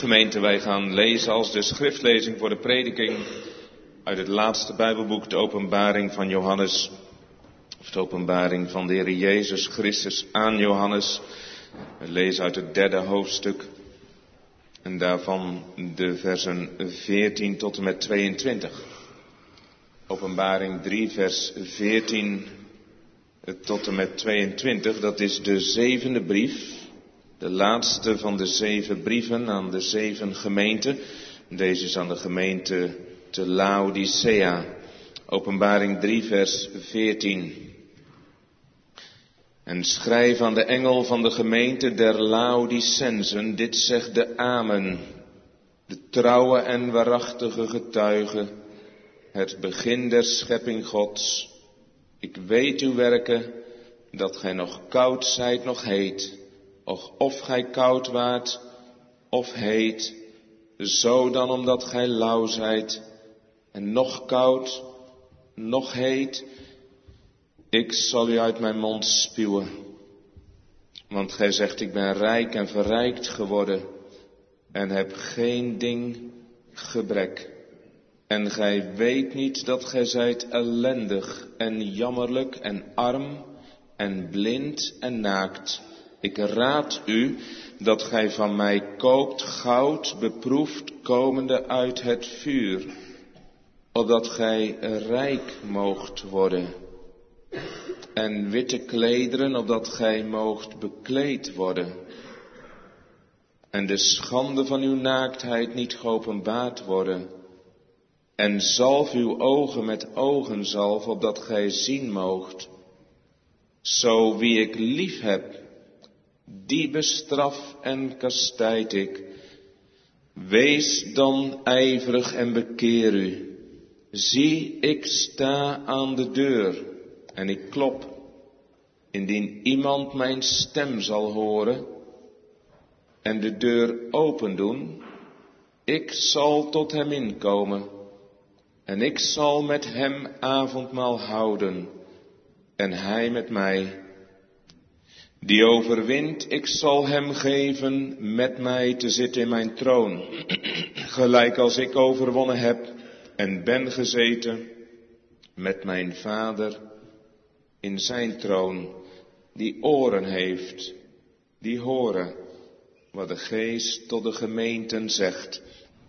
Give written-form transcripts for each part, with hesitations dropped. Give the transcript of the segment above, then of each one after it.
Gemeente, wij gaan lezen als de schriftlezing voor de prediking uit het laatste Bijbelboek, de Openbaring van Johannes, of de Openbaring van de Heer Jezus Christus aan Johannes. We lezen uit het 3e hoofdstuk en daarvan de versen 14 tot en met 22. Openbaring 3, vers 14 tot en met 22, dat is de 7e brief. De laatste van de 7 brieven aan de 7 gemeenten. Deze is aan de gemeente te Laodicea. Openbaring 3 vers 14. En schrijf aan de engel van de gemeente der Laodicensen, dit zegt de Amen, de trouwe en waarachtige getuige, het begin der schepping Gods. Ik weet uw werken, dat gij nog koud zijt, nog heet. Och, of gij koud waart, of heet, zo dan omdat gij lauw zijt, en nog koud, nog heet, ik zal u uit mijn mond spuwen. Want gij zegt, ik ben rijk en verrijkt geworden, en heb geen ding gebrek. En gij weet niet dat gij zijt ellendig en jammerlijk en arm en blind en naakt. Ik raad u dat gij van mij koopt goud beproefd komende uit het vuur, opdat gij rijk moogt worden. En witte klederen, opdat gij moogt bekleed worden. En de schande van uw naaktheid niet geopenbaard worden. En zalf uw ogen met ogenzalf, opdat gij zien moogt. Zo wie ik lief heb, die bestraf en kastijd ik. Wees dan ijverig en bekeer u. Zie, ik sta aan de deur en ik klop. Indien iemand mijn stem zal horen en de deur open doen, ik zal tot hem inkomen en ik zal met hem avondmaal houden en hij met mij. Die overwint, ik zal hem geven met mij te zitten in mijn troon, gelijk als ik overwonnen heb en ben gezeten met mijn Vader in zijn troon. Die oren heeft, die horen wat de Geest tot de gemeenten zegt.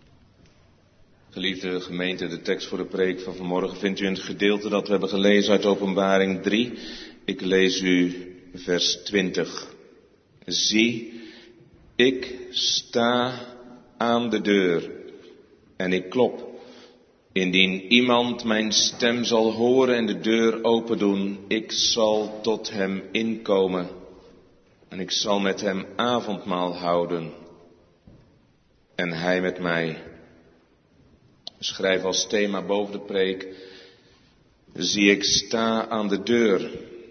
Geliefde gemeente, de tekst voor de preek van vanmorgen vindt u in het gedeelte dat we hebben gelezen uit Openbaring 3. Ik lees u vers 20. Zie, ik sta aan de deur en ik klop. Indien iemand mijn stem zal horen en de deur open doen, ik zal tot hem inkomen en ik zal met hem avondmaal houden en hij met mij. Schrijf als thema boven de preek, zie, ik sta aan de deur.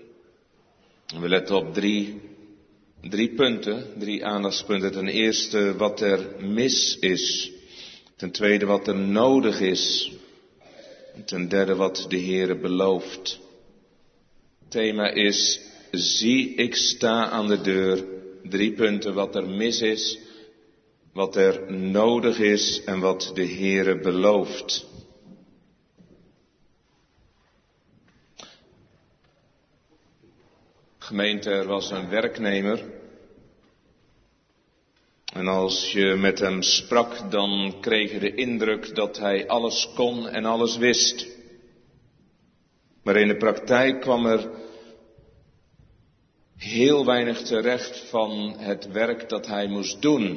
We letten op drie punten, 3 aandachtspunten. Ten eerste wat er mis is. Ten tweede wat er nodig is. En ten derde wat de Heere belooft. Het thema is, zie, ik sta aan de deur. 3 punten, wat er mis is, wat er nodig is en wat de Heere belooft. Gemeente, er was een werknemer. En als je met hem sprak, dan kreeg je de indruk dat hij alles kon en alles wist. Maar in de praktijk kwam er heel weinig terecht van het werk dat hij moest doen.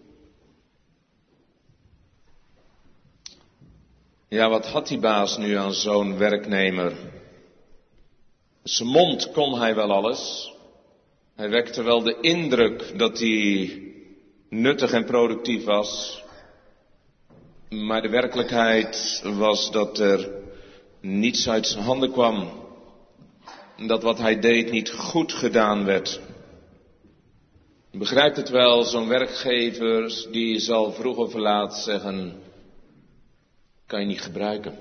Ja, wat had die baas nu aan zo'n werknemer? Zijn mond kon hij wel alles. Hij wekte wel de indruk dat hij nuttig en productief was. Maar de werkelijkheid was dat er niets uit zijn handen kwam. Dat wat hij deed niet goed gedaan werd. Je begrijpt het wel, zo'n werkgever die zal vroeg of laat zeggen, kan je niet gebruiken.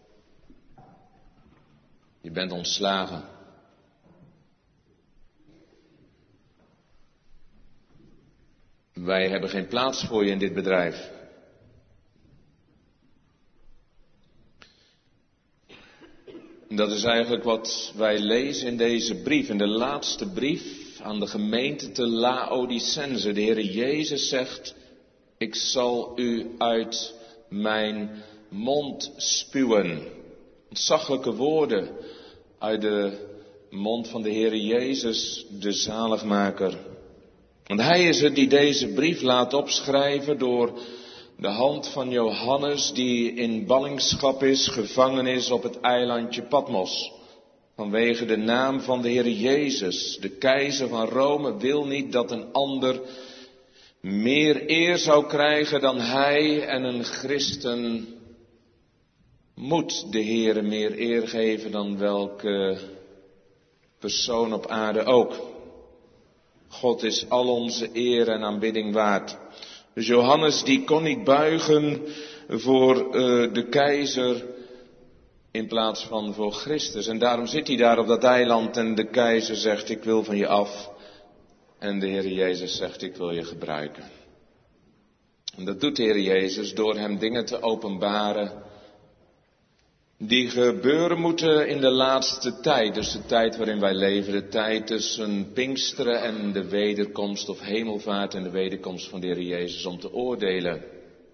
Je bent ontslagen. wij hebben geen plaats voor je in dit bedrijf. Dat is eigenlijk wat wij lezen in deze brief, in de laatste brief aan de gemeente te Laodicense. De Heere Jezus zegt, ik zal u uit mijn mond spuwen. Ontzaglijke woorden uit de mond van de Heere Jezus, de zaligmaker. Want hij is het die deze brief laat opschrijven door de hand van Johannes, die in ballingschap is, gevangen is op het eilandje Patmos. Vanwege de naam van de Heere Jezus. De keizer van Rome wil niet dat een ander meer eer zou krijgen dan hij, en een christen moet de Heere meer eer geven dan welke persoon op aarde ook. God is al onze eer en aanbidding waard. Dus Johannes die kon niet buigen voor de keizer in plaats van voor Christus. En daarom zit hij daar op dat eiland en de keizer zegt, ik wil van je af. En de Heer Jezus zegt, ik wil je gebruiken. En dat doet de Heer Jezus door hem dingen te openbaren die gebeuren moeten in de laatste tijd. Dus de tijd waarin wij leven, de tijd tussen Pinksteren en de wederkomst of hemelvaart en de wederkomst van de Heer Jezus om te oordelen.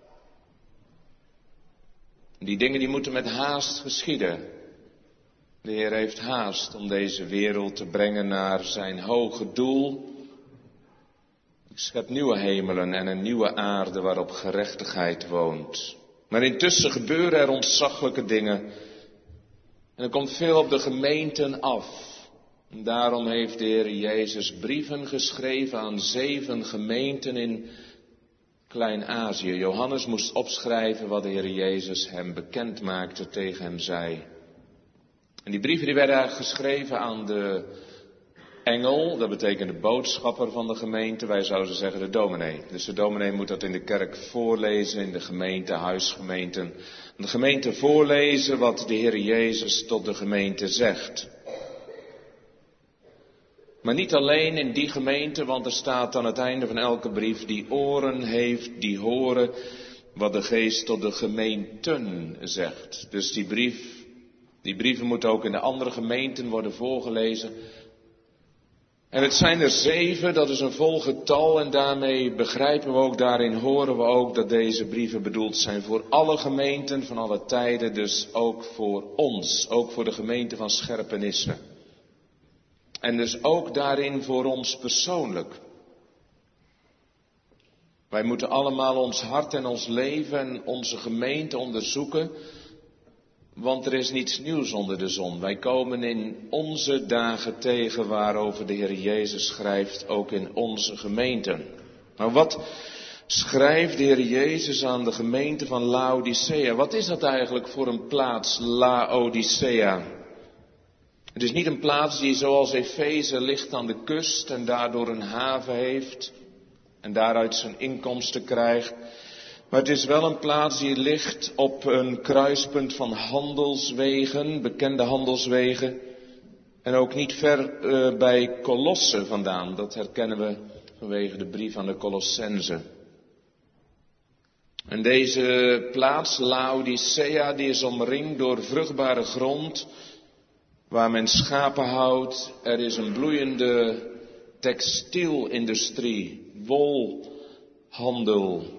Die dingen die moeten met haast geschieden. De Heer heeft haast om deze wereld te brengen naar zijn hoge doel. Ik schep nieuwe hemelen en een nieuwe aarde waarop gerechtigheid woont. Maar intussen gebeuren er ontzaglijke dingen. En er komt veel op de gemeenten af. En daarom heeft de Heer Jezus brieven geschreven aan 7 gemeenten in Klein-Azië. Johannes moest opschrijven wat de Heer Jezus hem bekend maakte, tegen hem zei. En die brieven die werden geschreven aan de engel, dat betekent de boodschapper van de gemeente. Wij zouden zeggen de dominee. Dus de dominee moet dat in de kerk voorlezen, in de gemeente, huisgemeenten. De gemeente voorlezen wat de Heer Jezus tot de gemeente zegt. Maar niet alleen in die gemeente, want er staat aan het einde van elke brief, die oren heeft, die horen wat de Geest tot de gemeenten zegt. Dus die brieven moeten ook in de andere gemeenten worden voorgelezen. En het zijn er 7, dat is een vol getal en daarmee begrijpen we ook, daarin horen we ook dat deze brieven bedoeld zijn voor alle gemeenten van alle tijden, dus ook voor ons, ook voor de gemeente van Scherpenisse. En dus ook daarin voor ons persoonlijk. Wij moeten allemaal ons hart en ons leven en onze gemeente onderzoeken, want er is niets nieuws onder de zon. Wij komen in onze dagen tegen waarover de Heer Jezus schrijft, ook in onze gemeenten. Nou, wat schrijft de Heer Jezus aan de gemeente van Laodicea? Wat is dat eigenlijk voor een plaats, Laodicea? Het is niet een plaats die zoals Efeze ligt aan de kust en daardoor een haven heeft en daaruit zijn inkomsten krijgt. Maar het is wel een plaats die ligt op een kruispunt van handelswegen, bekende handelswegen. En ook niet ver bij Colosse vandaan. Dat herkennen we vanwege de brief aan de Colossenzen. En deze plaats, Laodicea, die is omringd door vruchtbare grond, waar men schapen houdt. Er is een bloeiende textielindustrie, wolhandel.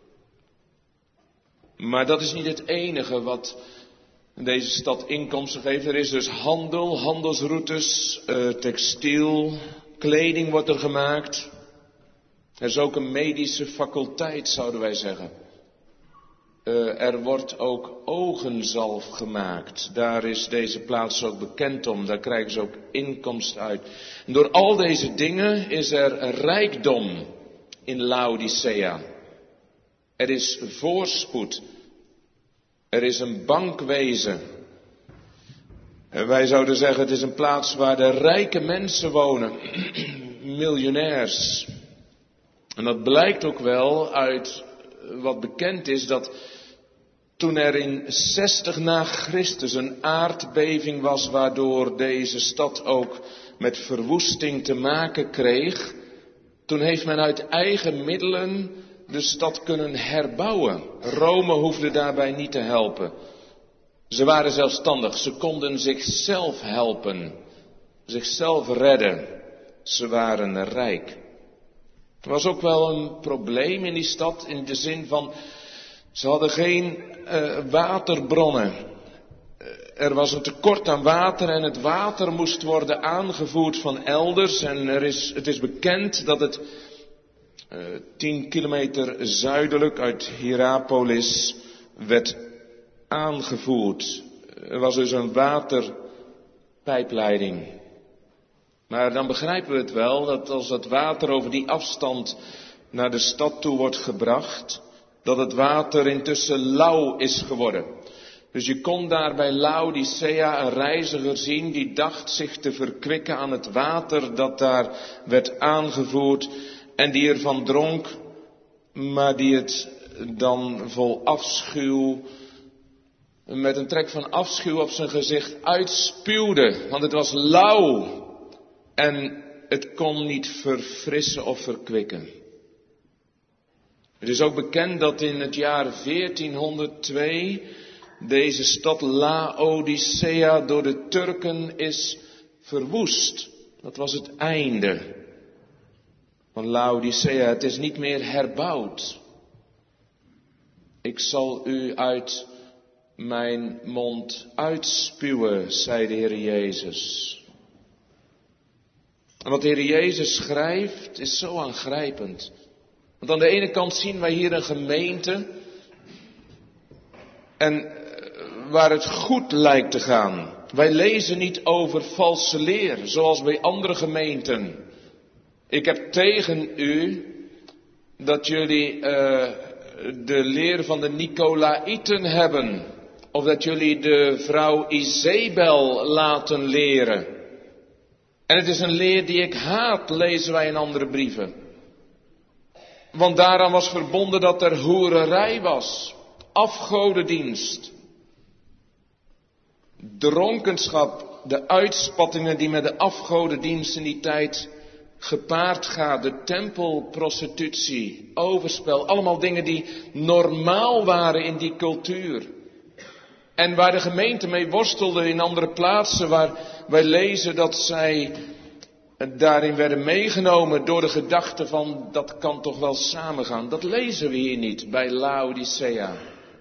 Maar dat is niet het enige wat deze stad inkomsten geeft. Er is dus handel, handelsroutes, textiel, kleding wordt er gemaakt. Er is ook een medische faculteit, zouden wij zeggen. Er wordt ook ogenzalf gemaakt. Daar is deze plaats ook bekend om. Daar krijgen ze ook inkomsten uit. En door al deze dingen is er rijkdom in Laodicea. Er is voorspoed. Er is een bankwezen. En wij zouden zeggen, het is een plaats waar de rijke mensen wonen. Miljonairs. En dat blijkt ook wel uit wat bekend is, dat toen er in 60 na Christus een aardbeving was, waardoor deze stad ook met verwoesting te maken kreeg, Toen heeft men uit eigen middelen de stad kunnen herbouwen. Rome hoefde daarbij niet te helpen. Ze waren zelfstandig, ze konden zichzelf helpen, zichzelf redden. Ze waren rijk. Er was ook wel een probleem in die stad in de zin van, ze hadden geen waterbronnen. Er was een tekort aan water en het water moest worden aangevoerd van elders. En het is bekend dat het 10 kilometer zuidelijk uit Hierapolis werd aangevoerd. Er was dus een waterpijpleiding. Maar dan begrijpen we het wel, dat als dat water over die afstand naar de stad toe wordt gebracht, dat het water intussen lauw is geworden. Dus je kon daar bij Laodicea een reiziger zien die dacht zich te verkwikken aan het water dat daar werd aangevoerd en die ervan dronk, maar die het dan vol afschuw, met een trek van afschuw op zijn gezicht uitspuwde, want het was lauw en het kon niet verfrissen of verkwikken. Het is ook bekend dat in het jaar 1402 deze stad Laodicea door de Turken is verwoest. Dat was het einde van Laodicea. Het is niet meer herbouwd. Ik zal u uit mijn mond uitspuwen, zei de Heer Jezus. En wat de Heer Jezus schrijft is zo aangrijpend. Want aan de ene kant zien wij hier een gemeente en waar het goed lijkt te gaan. Wij lezen niet over valse leer, zoals bij andere gemeenten. Ik heb tegen u dat jullie de leer van de Nicolaïten hebben. Of dat jullie de vrouw Izebel laten leren. En het is een leer die ik haat, lezen wij in andere brieven. Want daaraan was verbonden dat er hoererij was, afgodendienst, dronkenschap, de uitspattingen die met de afgodendienst in die tijd gepaard gaat, de tempelprostitutie, overspel, allemaal dingen die normaal waren in die cultuur. En waar de gemeente mee worstelde in andere plaatsen, waar wij lezen dat zij daarin werden meegenomen door de gedachte van dat kan toch wel samengaan. Dat lezen we hier niet bij Laodicea.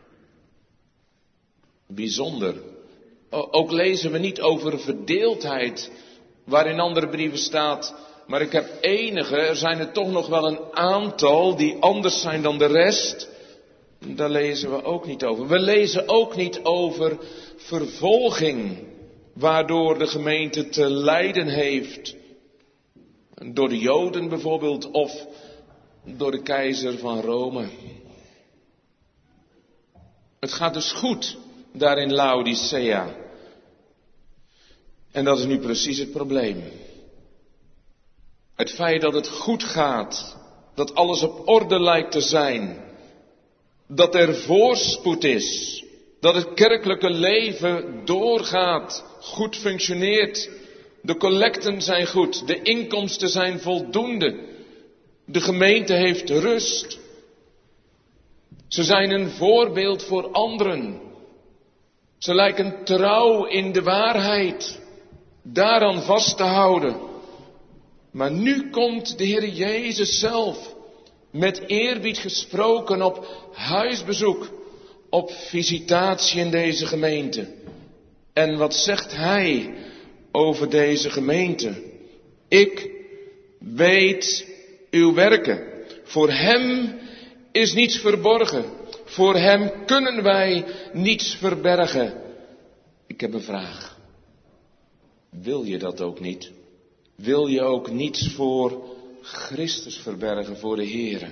Bijzonder. Ook lezen we niet over verdeeldheid, waar in andere brieven staat, maar ik heb enige, er zijn er toch nog wel een aantal die anders zijn dan de rest. Daar lezen we ook niet over. We lezen ook niet over vervolging, waardoor de gemeente te lijden heeft. Door de Joden bijvoorbeeld, of door de keizer van Rome. Het gaat dus goed daar in Laodicea. En dat is nu precies het probleem. Het feit dat het goed gaat, dat alles op orde lijkt te zijn, dat er voorspoed is, dat het kerkelijke leven doorgaat, goed functioneert, de collecten zijn goed, de inkomsten zijn voldoende, de gemeente heeft rust. Ze zijn een voorbeeld voor anderen. Ze lijken trouw in de waarheid, daaraan vast te houden. Maar nu komt de Heer Jezus zelf, met eerbied gesproken op huisbezoek, op visitatie in deze gemeente. En wat zegt Hij over deze gemeente? Ik weet uw werken. Voor Hem is niets verborgen. Voor Hem kunnen wij niets verbergen. Ik heb een vraag. Wil je dat ook niet? Wil je ook niets voor Christus verbergen, voor de Heere?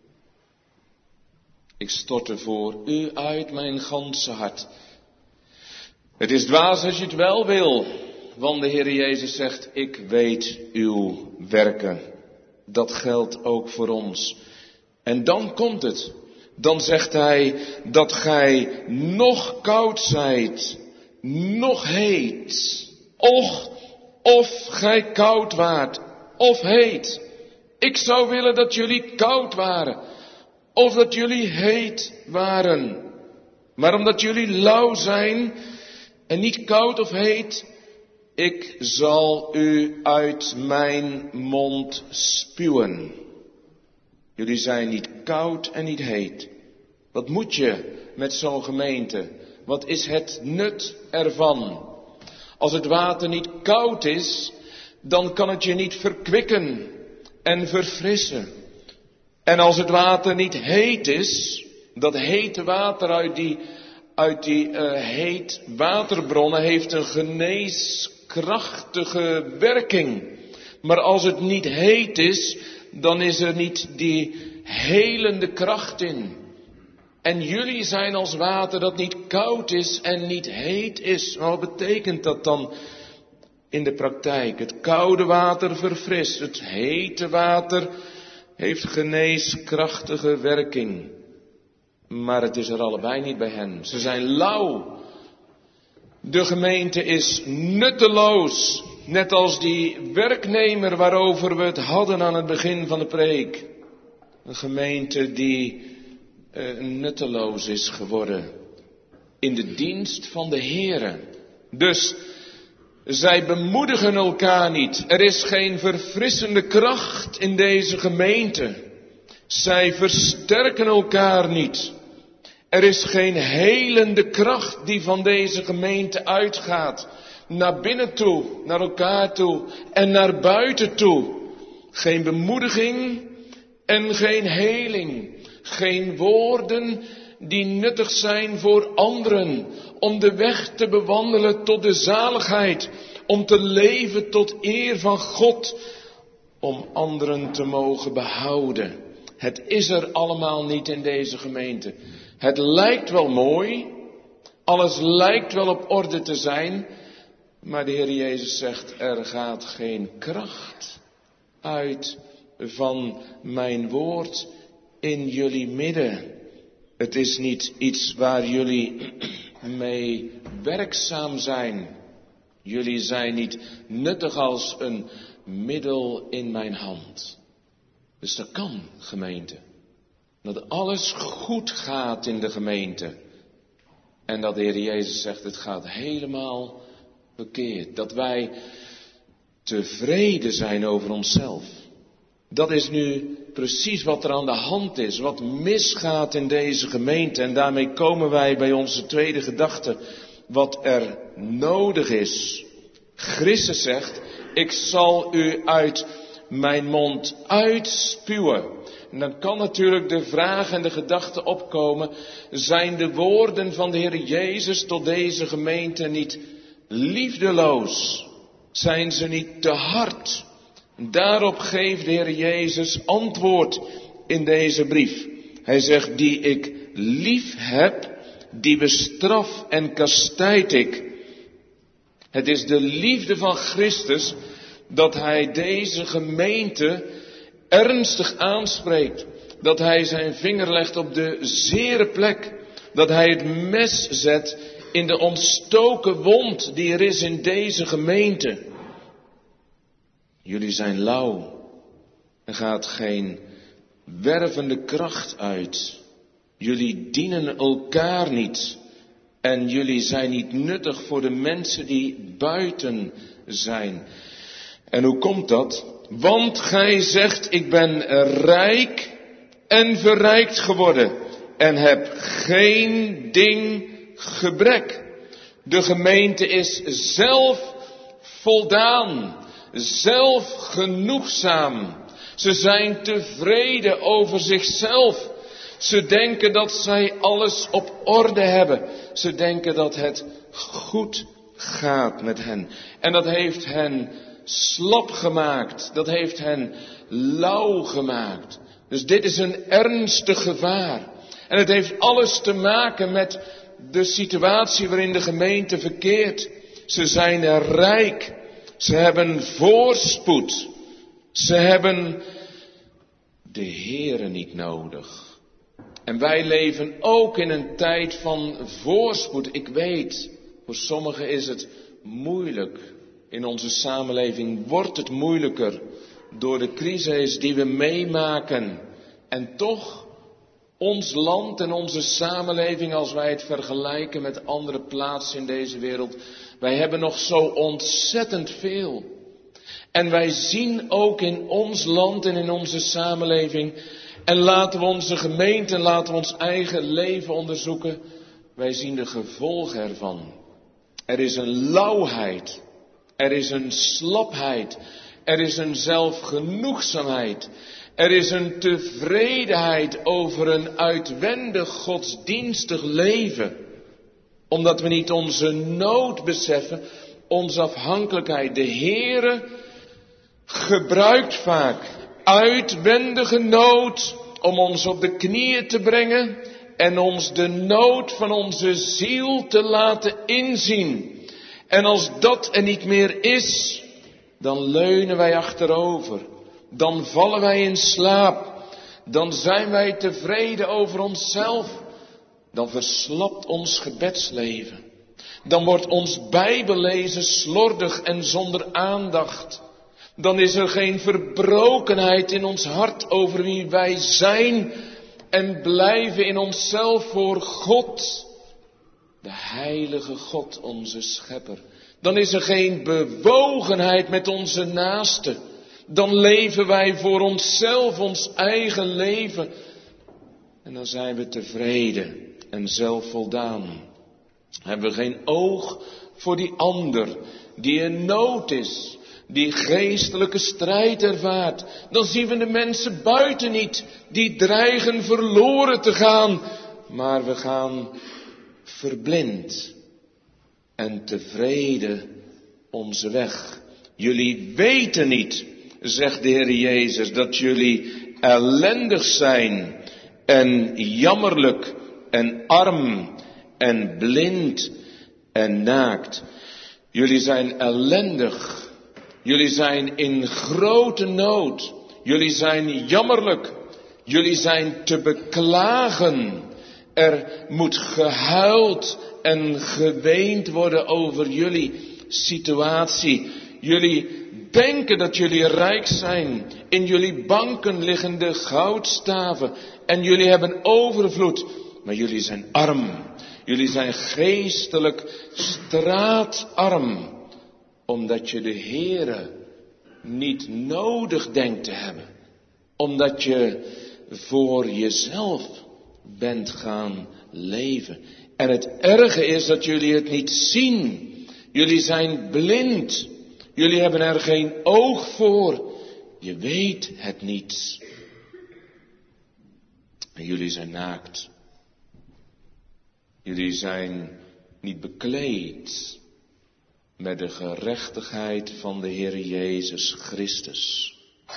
Ik storte voor u uit mijn ganse hart. Het is dwaas als je het wel wil, want de Heere Jezus zegt, ik weet uw werken. Dat geldt ook voor ons. En dan komt het. Dan zegt Hij dat gij nog koud zijt, nog heet. Och, of gij koud waart, of heet. Ik zou willen dat jullie koud waren. Of dat jullie heet waren. Maar omdat jullie lauw zijn en niet koud of heet, ik zal u uit mijn mond spuwen. Jullie zijn niet koud en niet heet. Wat moet je met zo'n gemeente? Wat is het nut ervan? Als het water niet koud is, dan kan het je niet verkwikken en verfrissen. En als het water niet heet is, dat hete water uit die heet waterbronnen heeft een geneeskrachtige werking. Maar als het niet heet is, dan is er niet die helende kracht in. En jullie zijn als water dat niet koud is en niet heet is. Maar wat betekent dat dan in de praktijk? Het koude water verfrist, het hete water heeft geneeskrachtige werking. Maar het is er allebei niet bij hen. Ze zijn lauw. De gemeente is nutteloos. Net als die werknemer waarover we het hadden aan het begin van de preek. Een gemeente die nutteloos is geworden. In de dienst van de Heere. Dus zij bemoedigen elkaar niet. Er is geen verfrissende kracht in deze gemeente. Zij versterken elkaar niet. Er is geen helende kracht die van deze gemeente uitgaat. Naar binnen toe, naar elkaar toe en naar buiten toe. Geen bemoediging en geen heling. Geen woorden die nuttig zijn voor anderen. Om de weg te bewandelen tot de zaligheid. Om te leven tot eer van God. Om anderen te mogen behouden. Het is er allemaal niet in deze gemeente. Het lijkt wel mooi. Alles lijkt wel op orde te zijn. Maar de Heer Jezus zegt, er gaat geen kracht uit van mijn woord in jullie midden. Het is niet iets waar jullie mee werkzaam zijn. Jullie zijn niet nuttig als een middel in mijn hand. Dus dat kan, gemeente. Dat alles goed gaat in de gemeente. En dat de Heer Jezus zegt, het gaat helemaal verkeerd. Dat wij tevreden zijn over onszelf. Dat is nu precies wat er aan de hand is. Wat misgaat in deze gemeente. En daarmee komen wij bij onze tweede gedachte. Wat er nodig is. Christus zegt, ik zal u uit mijn mond uitspuwen. En dan kan natuurlijk de vraag en de gedachte opkomen. Zijn de woorden van de Heer Jezus tot deze gemeente niet liefdeloos? Zijn ze niet te hard? Daarop geeft de Heer Jezus antwoord in deze brief. Hij zegt, die ik lief heb, die bestraf en kastijd ik. Het is de liefde van Christus dat hij deze gemeente ernstig aanspreekt. Dat hij zijn vinger legt op de zere plek. Dat hij het mes zet in de ontstoken wond die er is in deze gemeente. Jullie zijn lauw. Er gaat geen wervende kracht uit. Jullie dienen elkaar niet. En jullie zijn niet nuttig voor de mensen die buiten zijn. En hoe komt dat? Want gij zegt, ik ben rijk en verrijkt geworden. En heb geen ding gebrek. De gemeente is zelf voldaan. Zelf genoegzaam. Ze zijn tevreden over zichzelf. Ze denken dat zij alles op orde hebben. Ze denken dat het goed gaat met hen. En dat heeft hen slap gemaakt. Dat heeft hen lauw gemaakt. Dus dit is een ernstig gevaar. En het heeft alles te maken met de situatie waarin de gemeente verkeert. Ze zijn rijk. Ze hebben voorspoed. Ze hebben de Heere niet nodig. En wij leven ook in een tijd van voorspoed. Ik weet, voor sommigen is het moeilijk. In onze samenleving wordt het moeilijker. door de crisis die we meemaken. En toch, ons land en onze samenleving, als wij het vergelijken met andere plaatsen in deze wereld, wij hebben nog zo ontzettend veel. En wij zien ook in ons land en in onze samenleving, en laten we onze gemeente, laten we ons eigen leven onderzoeken, wij zien de gevolgen ervan. Er is een lauwheid, er is een slapheid, er is een zelfgenoegzaamheid, er is een tevredenheid over een uitwendig godsdienstig leven. Omdat we niet onze nood beseffen, onze afhankelijkheid. De Heere gebruikt vaak uitwendige nood om ons op de knieën te brengen en ons de nood van onze ziel te laten inzien. En als dat er niet meer is, dan leunen wij achterover. Dan vallen wij in slaap. Dan zijn wij tevreden over onszelf. Dan verslapt ons gebedsleven. Dan wordt ons Bijbellezen slordig en zonder aandacht. Dan is er geen verbrokenheid in ons hart over wie wij zijn en blijven in onszelf voor God, de heilige God, onze schepper. Dan is er geen bewogenheid met onze naaste. Dan leven wij voor onszelf, ons eigen leven. En dan zijn we tevreden en zelfvoldaan. Hebben we geen oog voor die ander die in nood is, die geestelijke strijd ervaart. Dan zien we de mensen buiten niet, die dreigen verloren te gaan. Maar we gaan verblind en tevreden onze weg. Jullie weten niet, zegt de Heer Jezus, dat jullie ellendig zijn en jammerlijk en arm en blind en naakt. Jullie zijn ellendig. Jullie zijn in grote nood. Jullie zijn jammerlijk. Jullie zijn te beklagen. Er moet gehuild en geweend worden over jullie situatie. Jullie denken dat jullie rijk zijn. In jullie banken liggen de goudstaven. En jullie hebben overvloed. Maar jullie zijn arm. Jullie zijn geestelijk straatarm. Omdat je de Heere niet nodig denkt te hebben. Omdat je voor jezelf bent gaan leven. En het erge is dat jullie het niet zien. Jullie zijn blind. Jullie hebben er geen oog voor. Je weet het niet. En jullie zijn naakt. Jullie zijn niet bekleed met de gerechtigheid van de Heer Jezus Christus.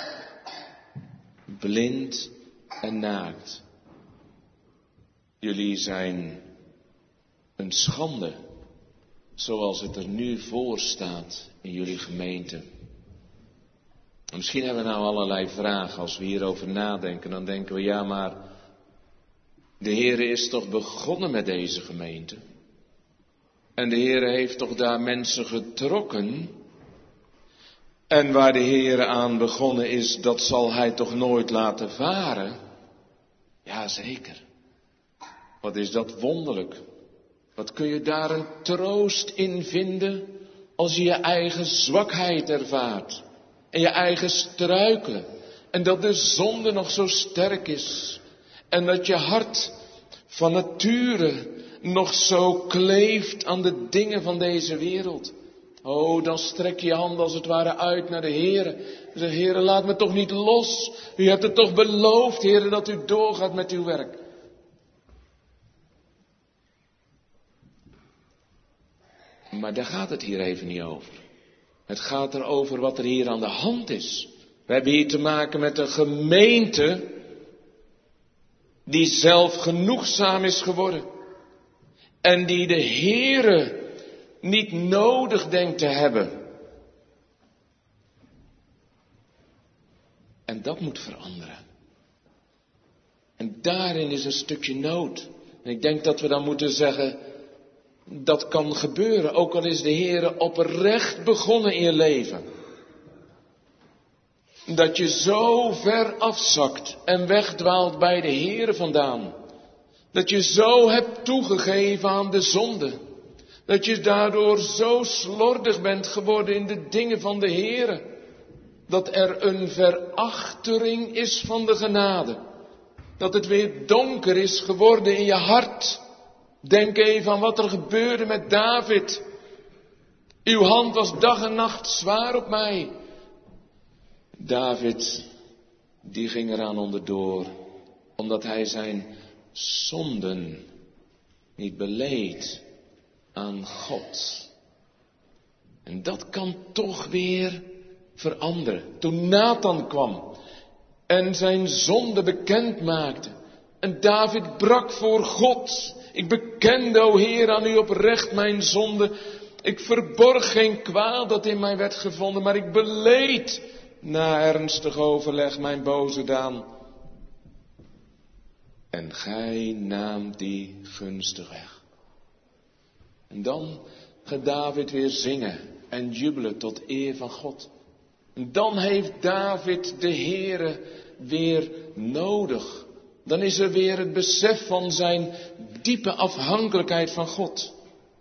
Blind en naakt. Jullie zijn een schande, zoals het er nu voor staat in jullie gemeente. En misschien hebben we nou allerlei vragen als we hierover nadenken. Dan denken we, ja, maar de Heere is toch begonnen met deze gemeente? En de Heere heeft toch daar mensen getrokken? En waar de Heere aan begonnen is, dat zal Hij toch nooit laten varen? Ja, zeker. Wat is dat wonderlijk. Wat kun je daar een troost in vinden als je je eigen zwakheid ervaart. En je eigen struikelen. En dat de zonde nog zo sterk is. En dat je hart van nature nog zo kleeft aan de dingen van deze wereld. Oh, dan strek je je hand als het ware uit naar de Heere. Zeg, Heere, laat me toch niet los. U hebt het toch beloofd, Heere, dat u doorgaat met uw werk. Maar daar gaat het hier even niet over. Het gaat erover wat er hier aan de hand is. We hebben hier te maken met een gemeente die zelfgenoegzaam is geworden. En die de Heere niet nodig denkt te hebben. En dat moet veranderen. En daarin is een stukje nood. En ik denk dat we dan moeten zeggen, dat kan gebeuren, ook al is de Heere oprecht begonnen in je leven. Dat je zo ver afzakt en wegdwaalt bij de Heere vandaan. Dat je zo hebt toegegeven aan de zonde. Dat je daardoor zo slordig bent geworden in de dingen van de Heere. Dat er een verachtering is van de genade. Dat het weer donker is geworden in je hart. Denk even aan wat er gebeurde met David. Uw hand was dag en nacht zwaar op mij. David, die ging eraan onderdoor, omdat hij zijn zonden niet beleed aan God. En dat kan toch weer veranderen. Toen Nathan kwam en zijn zonde bekend maakte. En David brak voor God. Ik bekende, o Heer, aan u oprecht mijn zonde. Ik verborg geen kwaad dat in mij werd gevonden, maar ik beleed na ernstig overleg mijn boze daan. En gij naamt die gunstig weg. En dan gaat David weer zingen en jubelen tot eer van God. En dan heeft David de Heere weer nodig. Dan is er weer het besef van zijn diepe afhankelijkheid van God.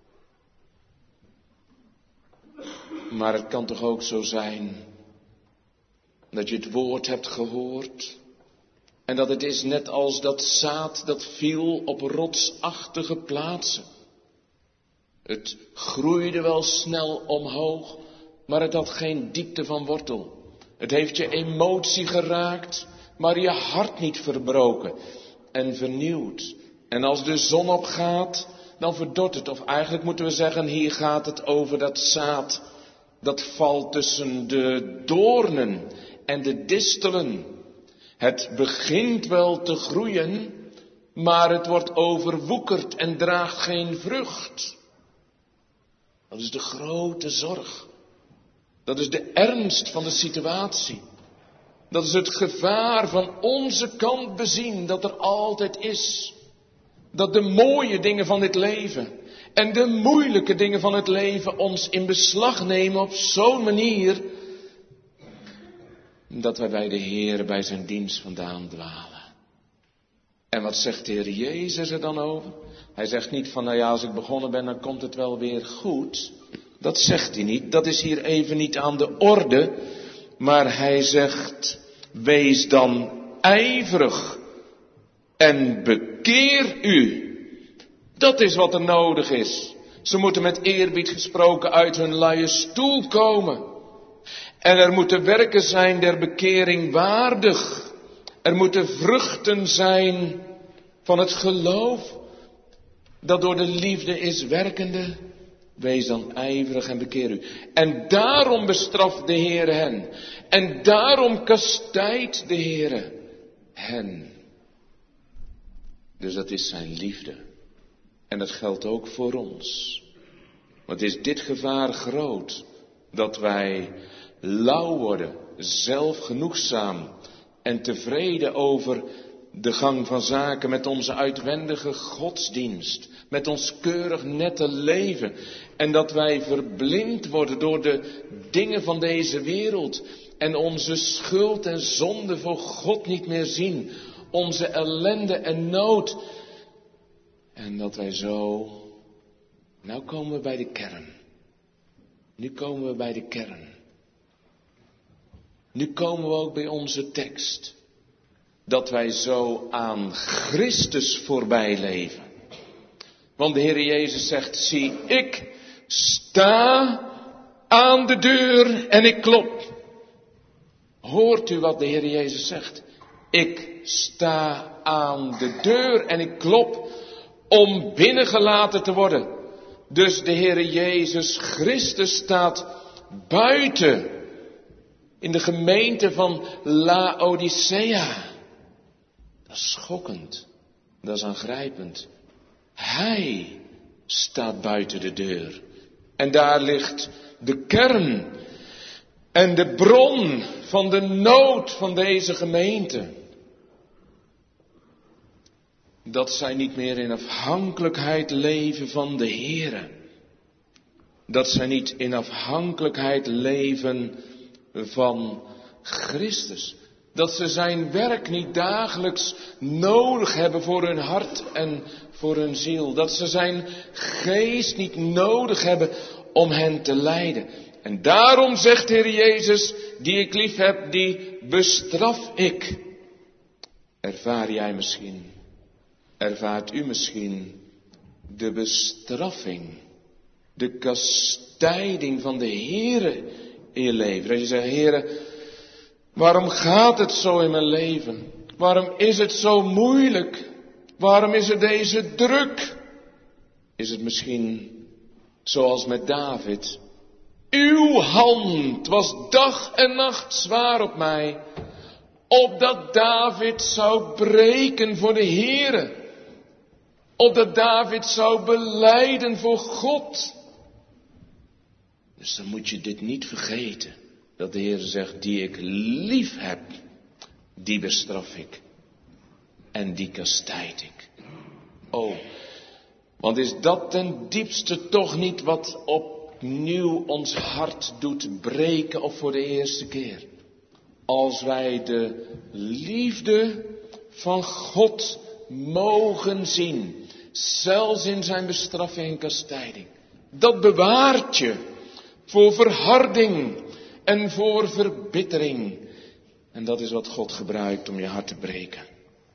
Maar het kan toch ook zo zijn dat je het woord hebt gehoord en dat het is net als dat zaad dat viel op rotsachtige plaatsen. Het groeide wel snel omhoog, maar het had geen diepte van wortel. Het heeft je emotie geraakt, maar je hart niet verbroken en vernieuwd. En als de zon opgaat, dan verdort het. Of eigenlijk moeten we zeggen, hier gaat het over dat zaad. Dat valt tussen de doornen en de distelen. Het begint wel te groeien, maar het wordt overwoekerd en draagt geen vrucht. Dat is de grote zorg. Dat is de ernst van de situatie. Dat is het gevaar van onze kant bezien dat er altijd is. Dat de mooie dingen van dit leven en de moeilijke dingen van het leven ons in beslag nemen op zo'n manier dat wij bij de Heer, bij zijn dienst vandaan dwalen. En wat zegt de Heer Jezus er dan over? Hij zegt niet van, nou ja, als ik begonnen ben, dan komt het wel weer goed. Dat zegt hij niet. Dat is hier even niet aan de orde. Maar hij zegt, wees dan ijverig en bekeer u. Dat is wat er nodig is. Ze moeten met eerbied gesproken uit hun luie stoel komen. En er moeten werken zijn der bekering waardig. Er moeten vruchten zijn van het geloof dat door de liefde is werkende. Wees dan ijverig en bekeer u. En daarom bestraft de Heere hen. En daarom kastijdt de Heere hen. Dus dat is zijn liefde. En dat geldt ook voor ons. Want is dit gevaar groot, dat wij lauw worden, zelfgenoegzaam en tevreden over de gang van zaken met onze uitwendige godsdienst, met ons keurig nette leven. En dat wij verblind worden door de dingen van deze wereld en onze schuld en zonde voor God niet meer zien, onze ellende en nood. En dat wij zo, nou komen we bij de kern. Nu komen we bij de kern. Nu komen we ook bij onze tekst. Dat wij zo aan Christus voorbij leven. Want de Heer Jezus zegt, zie, ik sta aan de deur en ik klop. Hoort u wat de Heer Jezus zegt? Ik sta aan de deur en ik klop om binnengelaten te worden. Dus de Heer Jezus Christus staat buiten in de gemeente van Laodicea. Dat is schokkend. Dat is aangrijpend. Hij staat buiten de deur. En daar ligt de kern en de bron van de nood van deze gemeente. Dat zij niet meer in afhankelijkheid leven van de Heere. Dat zij niet in afhankelijkheid leven van Christus. Dat ze zijn werk niet dagelijks nodig hebben voor hun hart en voor hun ziel. Dat ze zijn geest niet nodig hebben om hen te leiden. En daarom zegt de Heer Jezus, die ik lief heb, die bestraf ik. Ervaar jij misschien, ervaart u misschien de bestraffing, de kastijding van de Heere in je leven. Dat je zegt, Heere, waarom gaat het zo in mijn leven? Waarom is het zo moeilijk? Waarom is er deze druk? Is het misschien zoals met David? Uw hand was dag en nacht zwaar op mij, opdat David zou breken voor de Heere. Opdat David zou belijden voor God. Dus dan moet je dit niet vergeten. Dat de Heer zegt, die ik lief heb, die bestraf ik. En die kastijd ik. Oh, want is dat ten diepste toch niet wat opnieuw ons hart doet breken of voor de eerste keer? Als wij de liefde van God mogen zien, zelfs in zijn bestraffing en kastijding. Dat bewaart je voor verharding en voor verbittering. En dat is wat God gebruikt om je hart te breken.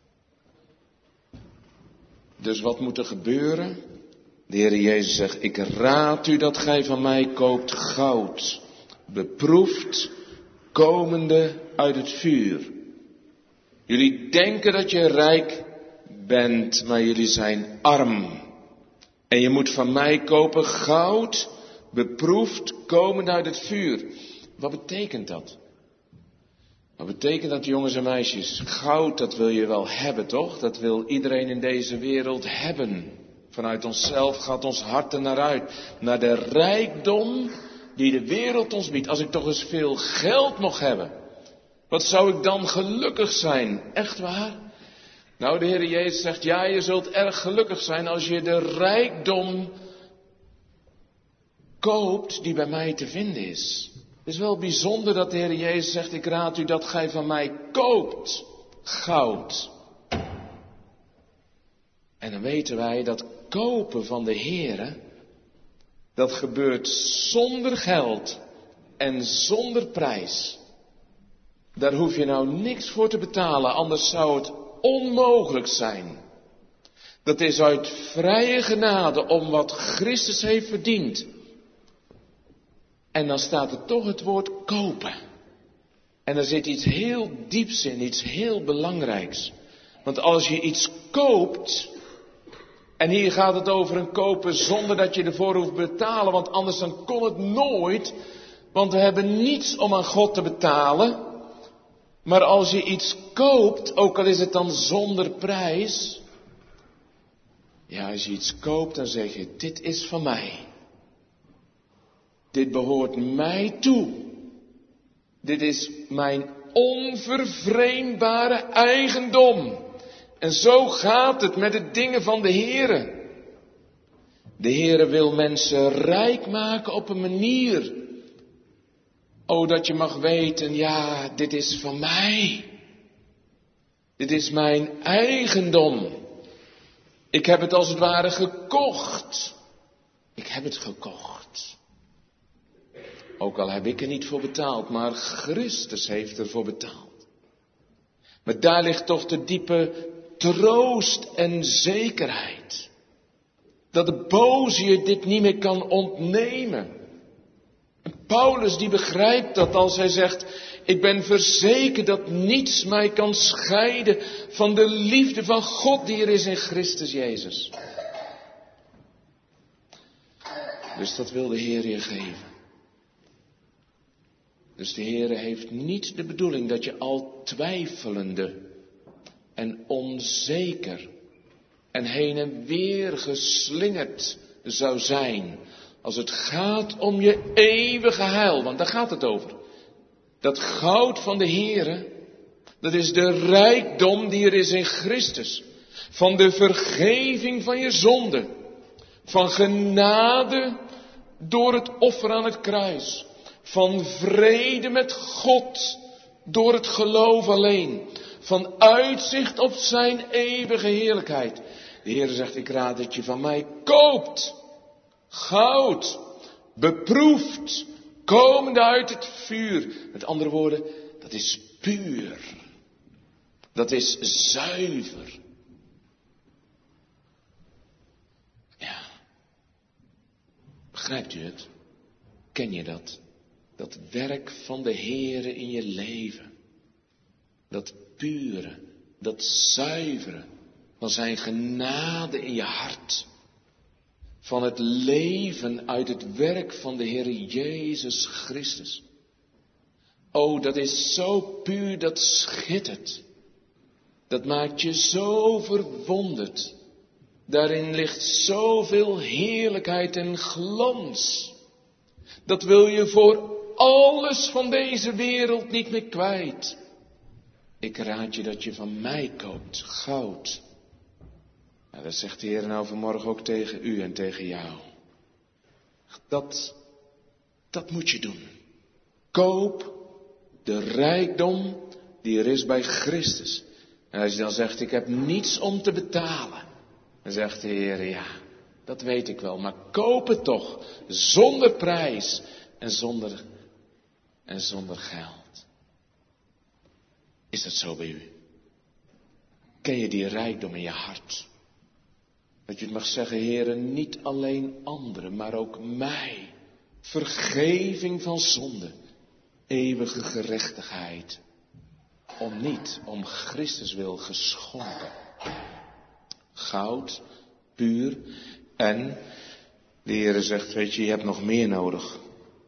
Dus wat moet er gebeuren? De Heer Jezus zegt, ik raad u dat gij van mij koopt goud, beproefd, komende uit het vuur. Jullie denken dat je rijk bent, maar jullie zijn arm. En je moet van mij kopen goud, beproefd, komende uit het vuur. Wat betekent dat? Wat betekent dat, jongens en meisjes? Goud, dat wil je wel hebben, toch? Dat wil iedereen in deze wereld hebben. Vanuit onszelf gaat ons hart er naar uit. Naar de rijkdom die de wereld ons biedt. Als ik toch eens veel geld mocht hebben, wat zou ik dan gelukkig zijn? Echt waar? Nou, de Heer Jezus zegt, ja, je zult erg gelukkig zijn als je de rijkdom koopt die bij mij te vinden is. Het is wel bijzonder dat de Heer Jezus zegt, ik raad u dat gij van mij koopt goud. En dan weten wij dat kopen van de Heere, dat gebeurt zonder geld en zonder prijs. Daar hoef je nou niks voor te betalen, anders zou het onmogelijk zijn. Dat is uit vrije genade om wat Christus heeft verdiend. En dan staat er toch het woord kopen. En er zit iets heel dieps in, iets heel belangrijks. Want als je iets koopt, en hier gaat het over een kopen zonder dat je ervoor hoeft te betalen, want anders dan kon het nooit, want we hebben niets om aan God te betalen. Maar als je iets koopt, ook al is het dan zonder prijs, ja, als je iets koopt, dan zeg je, dit is van mij. Dit behoort mij toe. Dit is mijn onvervreemdbare eigendom. En zo gaat het met de dingen van de Heere. De Heere wil mensen rijk maken op een manier. Oh, dat je mag weten, ja, dit is van mij. Dit is mijn eigendom. Ik heb het als het ware gekocht. Ik heb het gekocht. Ook al heb ik er niet voor betaald, maar Christus heeft ervoor betaald. Maar daar ligt toch de diepe troost en zekerheid. Dat de boze je dit niet meer kan ontnemen. En Paulus die begrijpt dat als hij zegt, ik ben verzekerd dat niets mij kan scheiden van de liefde van God die er is in Christus Jezus. Dus dat wil de Heer je geven. Dus de Heer heeft niet de bedoeling dat je al twijfelende en onzeker en heen en weer geslingerd zou zijn als het gaat om je eeuwige heil, want daar gaat het over. Dat goud van de Heere, dat is de rijkdom die er is in Christus, van de vergeving van je zonde, van genade door het offer aan het kruis, van vrede met God Door het geloof alleen. Van uitzicht op zijn eeuwige heerlijkheid. De Heer zegt, ik raad dat je van mij koopt. Goud. Beproefd. Komende uit het vuur. Met andere woorden, dat is puur. Dat is zuiver. Ja. Begrijpt u het? Ken je dat? Dat werk van de Heere in je leven. Dat pure, dat zuivere van zijn genade in je hart. Van het leven uit het werk van de Heere Jezus Christus. O, dat is zo puur, dat schittert. Dat maakt je zo verwonderd. Daarin ligt zoveel heerlijkheid en glans. Dat wil je voor alles van deze wereld niet meer kwijt. Ik raad je dat je van mij koopt, goud. Nou, dat zegt de Heer nou vanmorgen ook tegen u en tegen jou. Dat moet je doen. Koop de rijkdom die er is bij Christus. En als je dan zegt, ik heb niets om te betalen. Dan zegt de Heer, ja, dat weet ik wel. Maar koop het toch, zonder prijs en zonder geld. Is dat zo bij u? Ken je die rijkdom in je hart? Dat je het mag zeggen, Heere, niet alleen anderen, maar ook mij. Vergeving van zonde. Eeuwige gerechtigheid. Om Christus wil geschonken. Goud, puur. En de Heere zegt, weet je hebt nog meer nodig.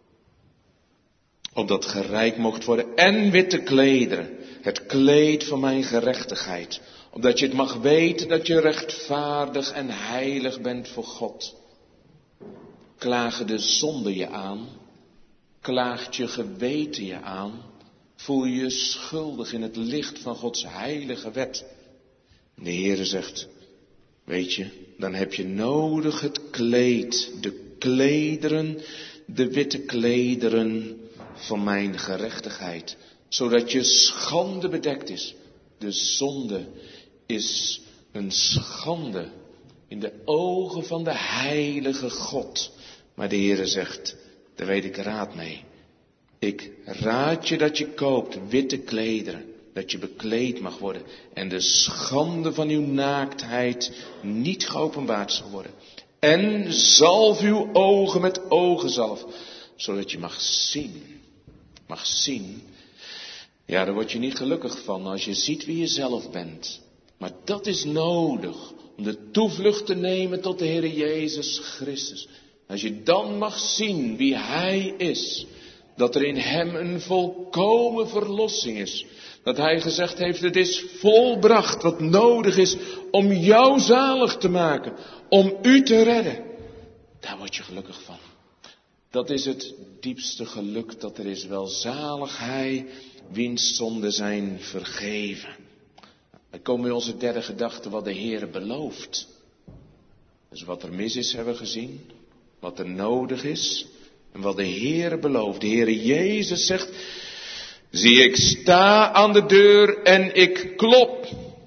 Opdat ge rijk mocht worden. En witte klederen. Het kleed van mijn gerechtigheid. Opdat je het mag weten dat je rechtvaardig en heilig bent voor God. Klagen de zonde je aan? Klaagt je geweten je aan? Voel je je schuldig in het licht van Gods heilige wet? De Heere zegt, weet je, dan heb je nodig het kleed, de klederen, de witte klederen van mijn gerechtigheid. Zodat je schande bedekt is. De zonde is een schande in de ogen van de heilige God. Maar de Heere zegt, daar weet ik raad mee. Ik raad je dat je koopt witte klederen. Dat je bekleed mag worden. En de schande van uw naaktheid niet geopenbaard zal worden. En zalf uw ogen met ogenzalf. Zodat je mag zien. Mag zien. Ja, daar word je niet gelukkig van als je ziet wie je zelf bent. Maar dat is nodig om de toevlucht te nemen tot de Heer Jezus Christus. Als je dan mag zien wie Hij is. Dat er in Hem een volkomen verlossing is. Dat Hij gezegd heeft, het is volbracht wat nodig is om jou zalig te maken. Om u te redden. Daar word je gelukkig van. Dat is het diepste geluk dat er is. Welzalig hij wiens zonden zijn vergeven. Dan komen we onze derde gedachte wat de Heer belooft. Dus wat er mis is hebben we gezien. Wat er nodig is. En wat de Heer belooft. De Heer Jezus zegt. Zie, ik sta aan de deur en ik klop.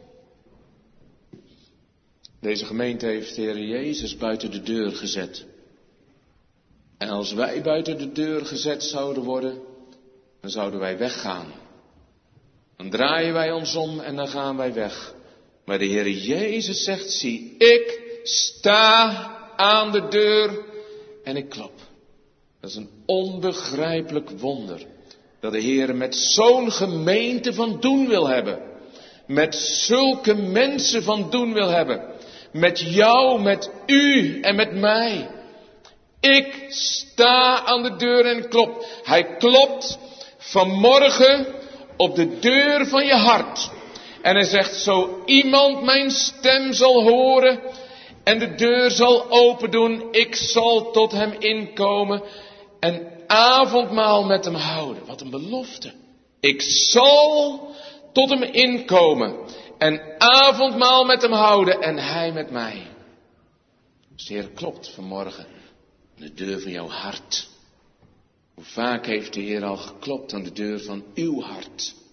Deze gemeente heeft de Heer Jezus buiten de deur gezet. En als wij buiten de deur gezet zouden worden, dan zouden wij weggaan. Dan draaien wij ons om en dan gaan wij weg. Maar de Heer Jezus zegt, zie, ik sta aan de deur en ik klop. Dat is een onbegrijpelijk wonder. Dat de Heer met zo'n gemeente van doen wil hebben. Met zulke mensen van doen wil hebben. Met jou, met u en met mij. Ik sta aan de deur en klop. Hij klopt vanmorgen op de deur van je hart. En hij zegt, zo iemand mijn stem zal horen en de deur zal open doen, ik zal tot hem inkomen en avondmaal met hem houden. Wat een belofte. Ik zal tot hem inkomen en avondmaal met hem houden en hij met mij. Dus de Heer klopt vanmorgen aan de deur van jouw hart. Hoe vaak heeft de Heer al geklopt aan de deur van uw hart?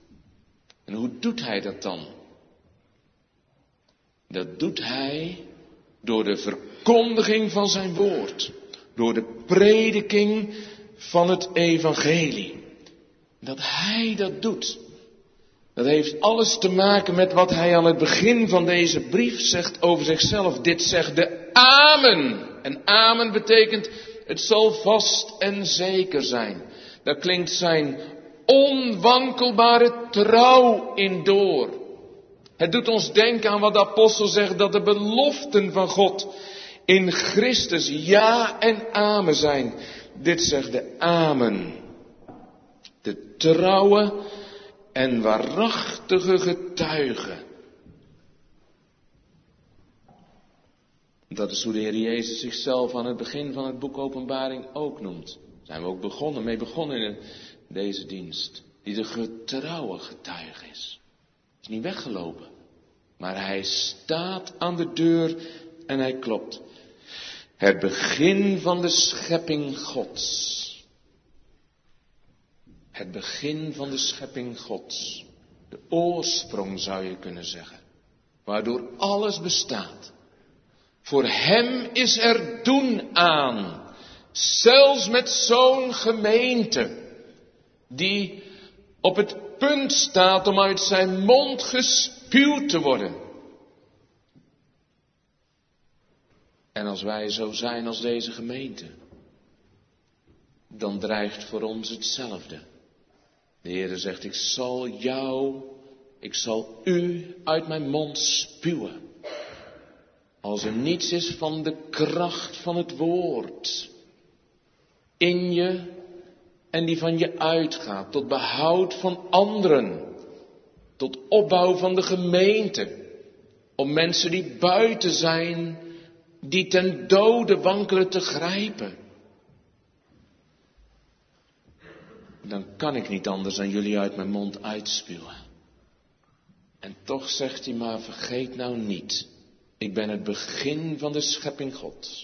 En hoe doet hij dat dan? Dat doet hij door de verkondiging van zijn woord. Door de prediking van het evangelie. Dat hij dat doet. Dat heeft alles te maken met wat hij aan het begin van deze brief zegt over zichzelf. Dit zegt de Amen. En Amen betekent het zal vast en zeker zijn. Daar klinkt zijn onwankelbare trouw in door. Het doet ons denken aan wat de apostel zegt, dat de beloften van God in Christus ja en amen zijn. Dit zegt de Amen. De trouwe en waarachtige getuige. Dat is hoe de Heer Jezus zichzelf aan het begin van het boek Openbaring ook noemt. Daar zijn we ook mee begonnen in deze dienst. Die de getrouwe getuige is. Is niet weggelopen. Maar hij staat aan de deur en hij klopt. Het begin van de schepping Gods. Het begin van de schepping Gods. De oorsprong zou je kunnen zeggen. Waardoor alles bestaat. Voor hem is er doen aan. Zelfs met zo'n gemeente. Die op het punt staat om uit zijn mond gespuwd te worden. En als wij zo zijn als deze gemeente. Dan dreigt voor ons hetzelfde. De Heer zegt, ik zal u uit mijn mond spuwen. Als er niets is van de kracht van het woord. In je en die van je uitgaat. Tot behoud van anderen. Tot opbouw van de gemeente. Om mensen die buiten zijn. Die ten dode wankelen te grijpen. Dan kan ik niet anders dan jullie uit mijn mond uitspuwen. En toch zegt hij maar, vergeet nou niet. Ik ben het begin van de schepping Gods.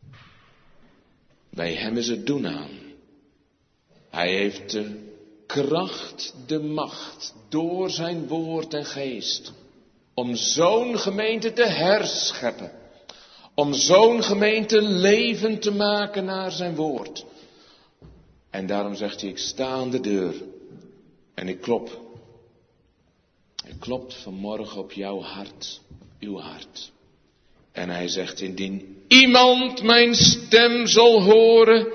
Bij hem is het doen aan. Hij heeft de kracht, de macht, door zijn woord en geest. Om zo'n gemeente te herscheppen. Om zo'n gemeente levend te maken naar zijn woord. En daarom zegt hij, ik sta aan de deur. En ik klop. Hij klopt vanmorgen op jouw hart. Uw hart. En hij zegt, indien iemand mijn stem zal horen.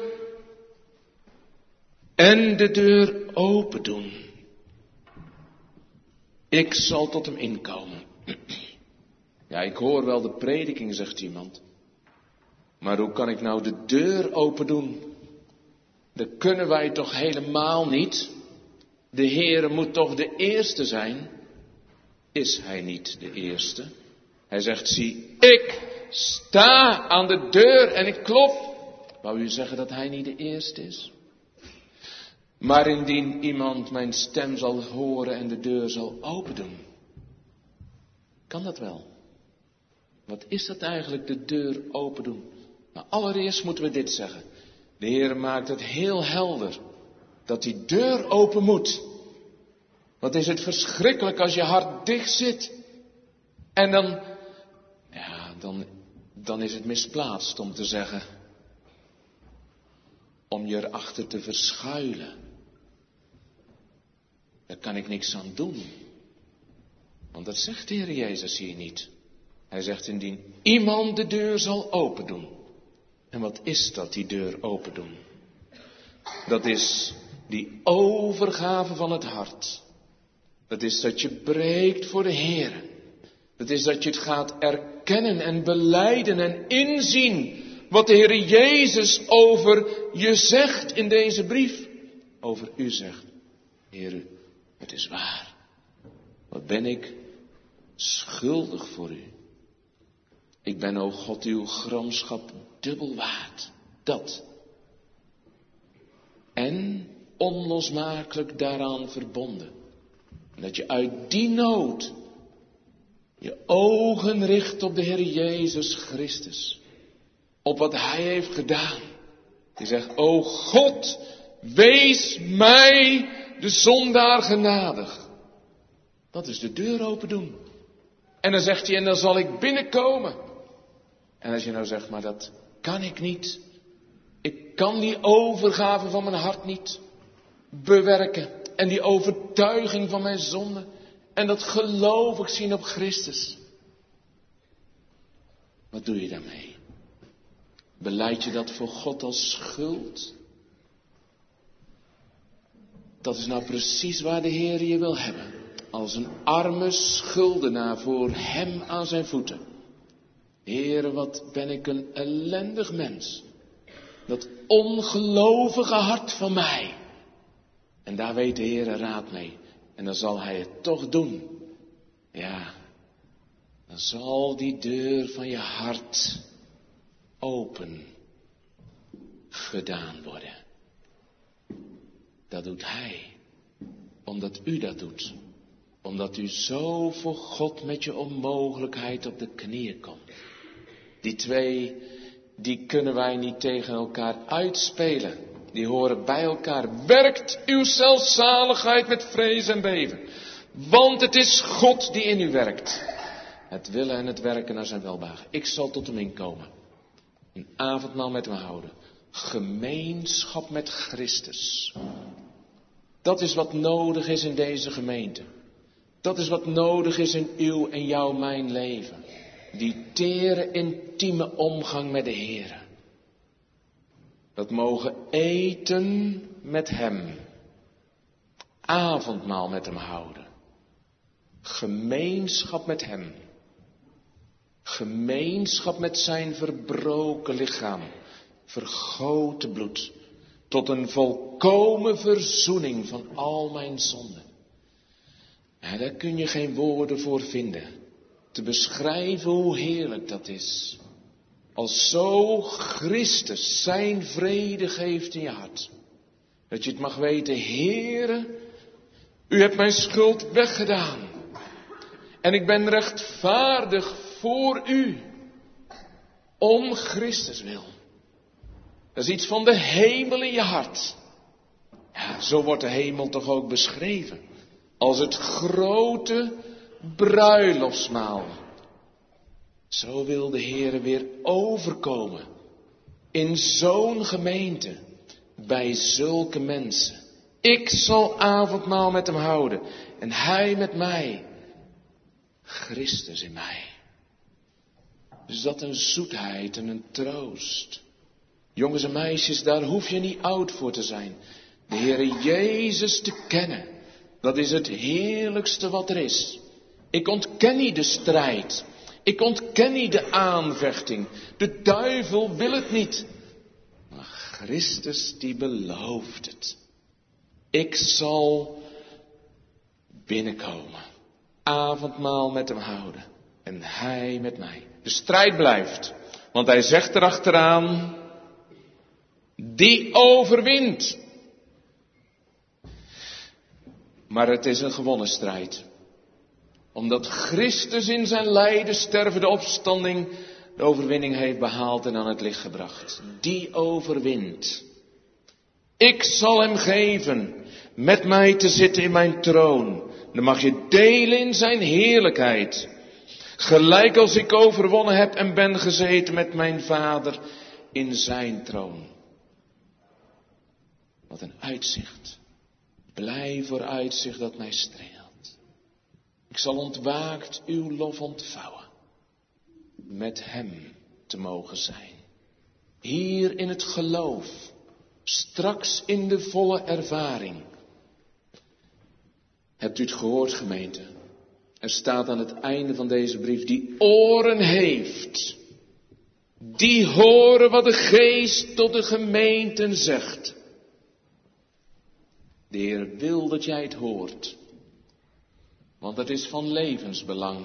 En de deur open doen. Ik zal tot hem inkomen. Ja, ik hoor wel de prediking, zegt iemand. Maar hoe kan ik nou de deur open doen? Dat kunnen wij toch helemaal niet? De Heere moet toch de eerste zijn? Is hij niet de eerste? Hij zegt, zie, ik sta aan de deur en ik klop. Wou u zeggen dat hij niet de eerste is? Maar indien iemand mijn stem zal horen en de deur zal open doen. Kan dat wel? Wat is dat eigenlijk, de deur open doen? Nou, allereerst moeten we dit zeggen. De Heer maakt het heel helder. Dat die deur open moet. Wat is het verschrikkelijk als je hart dicht zit. En dan is het misplaatst om te zeggen. Om je erachter te verschuilen. Daar kan ik niks aan doen. Want dat zegt de Heer Jezus hier niet. Hij zegt indien iemand de deur zal open doen. En wat is dat, die deur open doen? Dat is die overgave van het hart. Dat is dat je breekt voor de Heer. Dat is dat je het gaat erkennen en belijden en inzien. Wat de Heer Jezus over je zegt in deze brief. Over u zegt. Heer, het is waar. Wat ben ik schuldig voor u. Ik ben, o God, uw gramschap dubbel waard. Dat. En onlosmakelijk daaraan verbonden. En dat je uit die nood je ogen richt op de Heer Jezus Christus. Op wat Hij heeft gedaan. Die zegt, o God, wees mij de zondaar genadig. Dat is de deur open doen. En dan zegt hij, en dan zal ik binnenkomen. En als je nou zegt, maar dat kan ik niet. Ik kan die overgave van mijn hart niet bewerken. En die overtuiging van mijn zonde. En dat geloof ik zien op Christus. Wat doe je daarmee? Belijd je dat voor God als schuld? Dat is nou precies waar de Heer je wil hebben. Als een arme schuldenaar voor hem aan zijn voeten. Heere, wat ben ik een ellendig mens. Dat ongelovige hart van mij. En daar weet de Heer raad mee. En dan zal hij het toch doen. Ja, dan zal die deur van je hart open gedaan worden. Dat doet hij. Omdat u dat doet. Omdat u zo voor God met je onmogelijkheid op de knieën komt. Die twee, die kunnen wij niet tegen elkaar uitspelen. Die horen bij elkaar. Werkt uw zelfzaligheid met vrees en beven. Want het is God die in u werkt. Het willen en het werken naar zijn welbehagen. Ik zal tot hem inkomen. Een avondmaal met hem houden. Gemeenschap met Christus. Dat is wat nodig is in deze gemeente. Dat is wat nodig is in uw en jouw mijn leven. Die tere, intieme omgang met de Heer. Dat mogen eten met hem. Avondmaal met hem houden. Gemeenschap met hem. Gemeenschap met zijn verbroken lichaam. Vergoten bloed. Tot een volkomen verzoening van al mijn zonden. En daar kun je geen woorden voor vinden. Te beschrijven hoe heerlijk dat is. Als zo Christus zijn vrede geeft in je hart. Dat je het mag weten, Heere, u hebt mijn schuld weggedaan. En ik ben rechtvaardig voor u. Om Christus wil. Dat is iets van de hemel in je hart. Ja, zo wordt de hemel toch ook beschreven. Als het grote bruiloftsmaal. Zo wil de Heer weer overkomen. In zo'n gemeente. Bij zulke mensen. Ik zal avondmaal met hem houden. En hij met mij. Christus in mij. Dus dat een zoetheid en een troost. Jongens en meisjes, daar hoef je niet oud voor te zijn. De Heere Jezus te kennen. Dat is het heerlijkste wat er is. Ik ontken niet de strijd. Ik ontken niet de aanvechting. De duivel wil het niet. Maar Christus die belooft het. Ik zal binnenkomen. Avondmaal met hem houden. En hij met mij. De strijd blijft. Want hij zegt erachteraan. Die overwint. Maar het is een gewonnen strijd. Omdat Christus in zijn lijden, sterven, de opstanding, de overwinning heeft behaald en aan het licht gebracht. Die overwint. Ik zal hem geven met mij te zitten in mijn troon. Dan mag je delen in zijn heerlijkheid. Gelijk als ik overwonnen heb en ben gezeten met mijn Vader in zijn troon. Wat een uitzicht. Blij voor uitzicht dat mij streelt. Ik zal ontwaakt uw lof ontvouwen. Met hem te mogen zijn. Hier in het geloof. Straks in de volle ervaring. Hebt u het gehoord, gemeente? Er staat aan het einde van deze brief. Die oren heeft. Die horen wat de Geest tot de gemeenten zegt. De Heer wil dat jij het hoort. Want het is van levensbelang.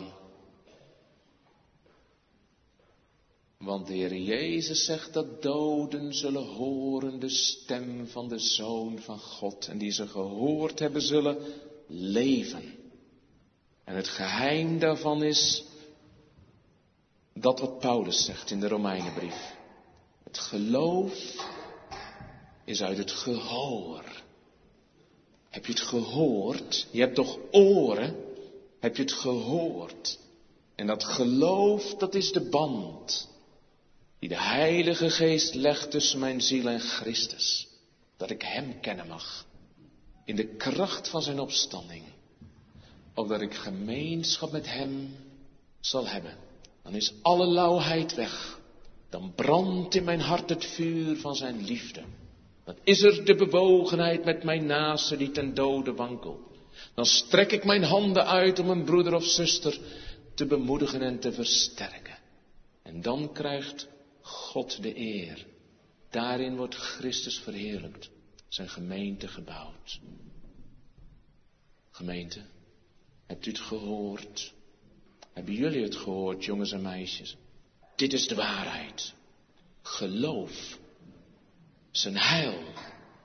Want de Heer Jezus zegt dat doden zullen horen de stem van de Zoon van God. En die ze gehoord hebben zullen leven. En het geheim daarvan is dat wat Paulus zegt in de Romeinenbrief. Het geloof is uit het gehoor. Heb je het gehoord? Je hebt toch oren? Heb je het gehoord? En dat geloof, dat is de band die de Heilige Geest legt tussen mijn ziel en Christus. Dat ik Hem kennen mag. In de kracht van zijn opstanding. Opdat ik gemeenschap met Hem zal hebben. Dan is alle lauwheid weg. Dan brandt in mijn hart het vuur van zijn liefde. Dan is er de bewogenheid met mijn naaste die ten dode wankelt. Dan strek ik mijn handen uit om een broeder of zuster te bemoedigen en te versterken. En dan krijgt God de eer. Daarin wordt Christus verheerlijkt. Zijn gemeente gebouwd. Gemeente, hebt u het gehoord? Hebben jullie het gehoord, jongens en meisjes? Dit is de waarheid. Geloof. Zijn heil.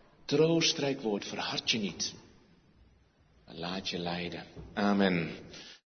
Troostrijk woord, verhard je niet. En laat je leiden. Amen.